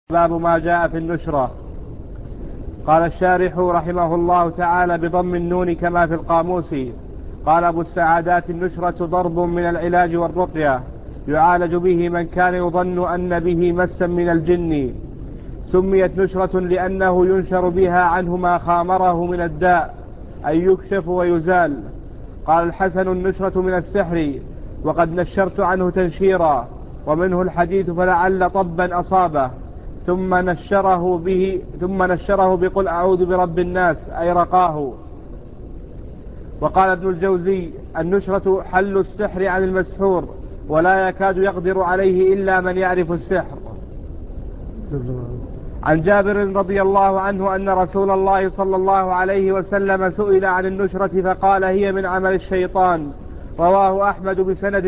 باب ما جاء في النشرة. قال الشارح رحمه الله تعالى بضم النون كما في القاموس. قال أبو السعادات: النشرة ضرب من العلاج والرقية، يعالج به من كان يظن أن به مسا من الجن. سميت نشرة لأنه ينشر بها عنه ما خامره من الداء، أي يكشف ويزال. قال الحسن: النشرة من السحر، وقد نشرت عنه تنشيرا، ومنه الحديث فلعل طبا أصابه، ثم نشره بقل أعوذ برب الناس، أي رقاه. وقال ابن الجوزي: النشرة حل السحر عن المسحور، ولا يكاد يقدر عليه إلا من يعرف السحر. عن جابر رضي الله عنه أن رسول الله صلى الله عليه وسلم سئل عن النشرة فقال: هي من عمل الشيطان. رواه أحمد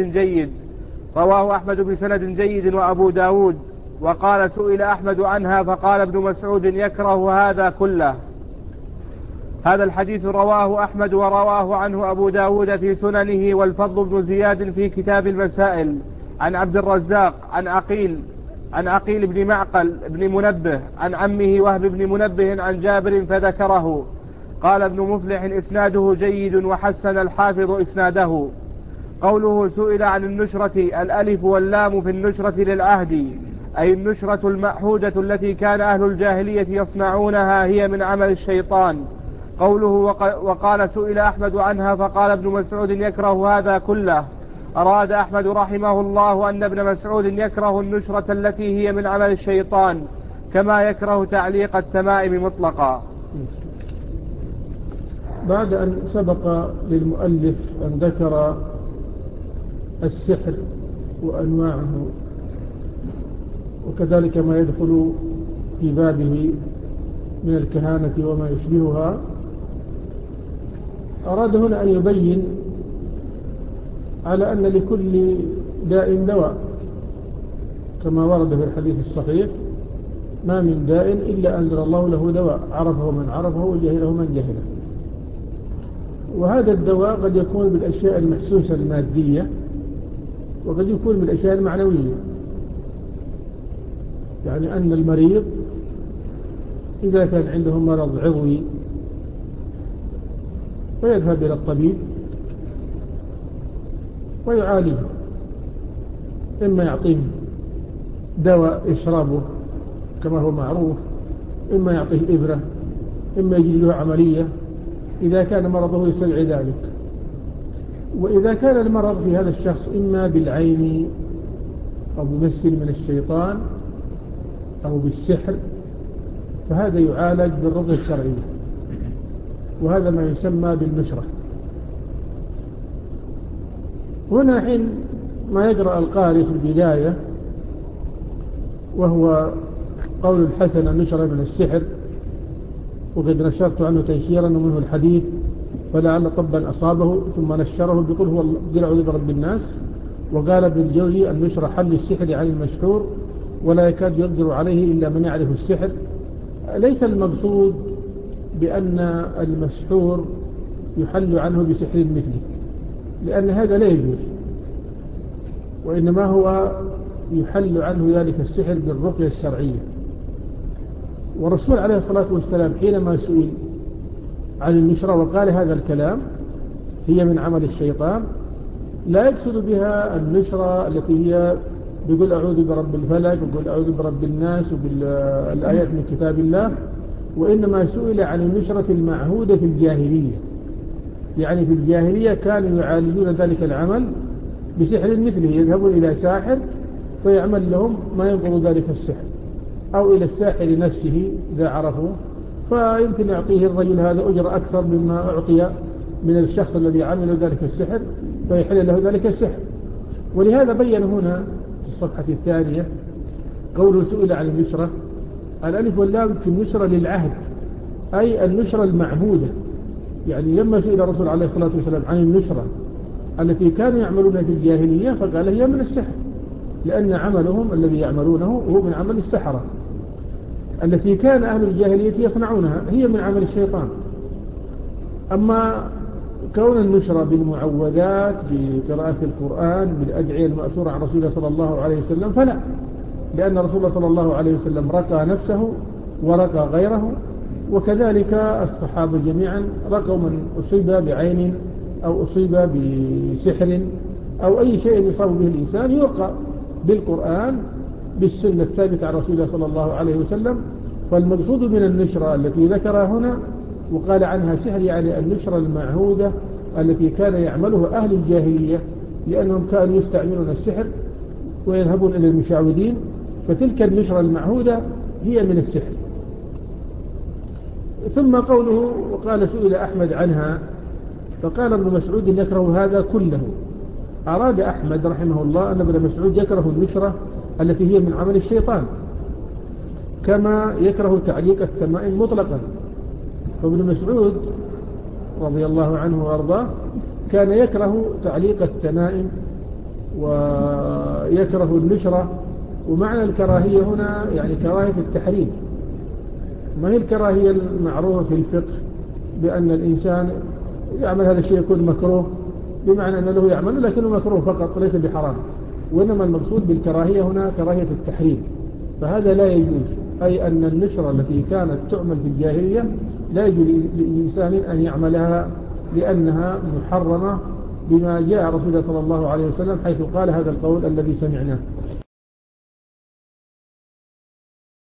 بسند جيد وأبو داود. وقال: سئل أحمد عنها فقال ابن مسعود: يكره هذا كله. هذا الحديث رواه أحمد ورواه عنه أبو داود في سننه، والفضل بن زياد في كتاب المسائل، عن عبد الرزاق عن عقيل بن معقل بن منبه عن عمه وهب بن منبه عن جابر فذكره. قال ابن مفلح: إسناده جيد، وحسن الحافظ إسناده. قوله سئل عن النشرة، الألف واللام في النشرة للعهد، أي النشرة المعهودة التي كان أهل الجاهلية يصنعونها، هي من عمل الشيطان. قوله وقال سئل أحمد عنها فقال ابن مسعود: يكره هذا كله، أراد أحمد رحمه الله أن ابن مسعود يكره النشرة التي هي من عمل الشيطان، كما يكره تعليق التمائم مطلقا. بعد أن سبق للمؤلف أن ذكر السحر وأنواعه وكذلك ما يدخل في بابه من الكهانة وما يشبهها، أراد هنا أن يبين على أن لكل داء دواء، كما ورد في الحديث الصحيح: ما من داء إلا أنزل الله له دواء، عرفه من عرفه وجهله من جهله. وهذا الدواء قد يكون بالأشياء المحسوسة المادية، وقد يكون بالأشياء المعنوية. يعني أن المريض إذا كان عنده مرض عضوي فيذهب إلى الطبيب ويعالجه، إما يعطيه دواء يشربه كما هو معروف، إما يعطيه إبرة، إما يجري له عملية إذا كان مرضه يستدعي ذلك. وإذا كان المرض في هذا الشخص إما بالعين أو بمس من الشيطان أو بالسحر، فهذا يعالج بالرقية الشرعية، وهذا ما يسمى بالنشرة. هنا حين ما يجرأ القارئ في البداية، وهو قول الحسن: النشرة من السحر، وقد نشرت عنه تنشيرا، ومنه الحديث فلعل طبا أصابه، ثم نشره بقل هو أعوذ برب الناس. وقال ابن الجوزي: النشرة حل السحر عن المشحور، ولا يكاد يقدر عليه إلا من يعرف السحر. ليس المقصود بأن المسحور يحل عنه بسحر مثله، لأن هذا لا يجوز، وإنما هو يحل عنه ذلك السحر بالرقية الشرعية. والرسول عليه الصلاة والسلام حينما سئل عن النشرة وقال هذا الكلام: هي من عمل الشيطان، لا يقصد بها النشرة التي هي بيقول أعوذ برب الفلك ويقول أعوذ برب الناس وبالآيات من كتاب الله، وإنما سئل عن النشرة المعهودة في الجاهلية. يعني في الجاهلية كانوا يعالجون ذلك العمل بسحر مثله، يذهبون إلى ساحر فيعمل لهم ما ينقض ذلك السحر، أو إلى الساحر نفسه إذا عرفوا، فيمكن يعطيه الرجل هذا أجر أكثر مما أعطي من الشخص الذي عمل ذلك السحر، فيحل له ذلك السحر. ولهذا بين هنا في الصفحة الثانية قوله سئل عن النشرة، الألف واللام في النشرة للعهد، أي النشرة المعهودة. يعني لما سئل الرسول عليه الصلاة والسلام عن النشرة التي كانوا يعملونها في الجاهلية فقال: هي من السحر، لأن عملهم الذي يعملونه هو من عمل السحرة التي كان أهل الجاهلية يصنعونها، هي من عمل الشيطان. أما كون النشرة بالمعوذات، بقراءة القرآن، بالأدعية المأثورة عن رسول الله صلى الله عليه وسلم، فلا، لأن رسول الله صلى الله عليه وسلم رقى نفسه ورقى غيره، وكذلك الصحابة جميعا رقوا من أصيب بعين أو أصيب بسحر أو أي شيء يصاب به الإنسان يرقى بالقرآن بالسنة الثابتة عن رسول الله صلى الله عليه وسلم. فالمقصود من النشرة التي ذكرها هنا وقال عنها سحر يعني النشرة المعهودة التي كان يعمله أهل الجاهلية، لأنهم كانوا يستعملون السحر ويذهبون إلى المشعوذين، فتلك النشرة المعهودة هي من السحر. ثم قوله وقال سئل أحمد عنها فقال ابن مسعود يكره هذا كله. أراد أحمد رحمه الله أن ابن مسعود يكره النشرة التي هي من عمل الشيطان، كما يكره تعليق التمائم مطلقا. فابن مسعود رضي الله عنه وأرضاه كان يكره تعليق التمائم ويكره النشرة. ومعنى الكراهية هنا يعني كراهية التحريم، ما هي الكراهية المعروفة في الفقه بأن الإنسان يعمل هذا الشيء يكون مكروه، بمعنى أنه يعمل لكنه مكروه فقط ليس بحرام، وإنما المقصود بالكراهية هنا كراهية التحريم. فهذا لا يجوز، أي أن النشرة التي كانت تعمل في الجاهلية لا يجوز لإنسان أن يعملها لأنها محرمة بما جاء رسول الله صلى الله عليه وسلم حيث قال هذا القول الذي سمعناه.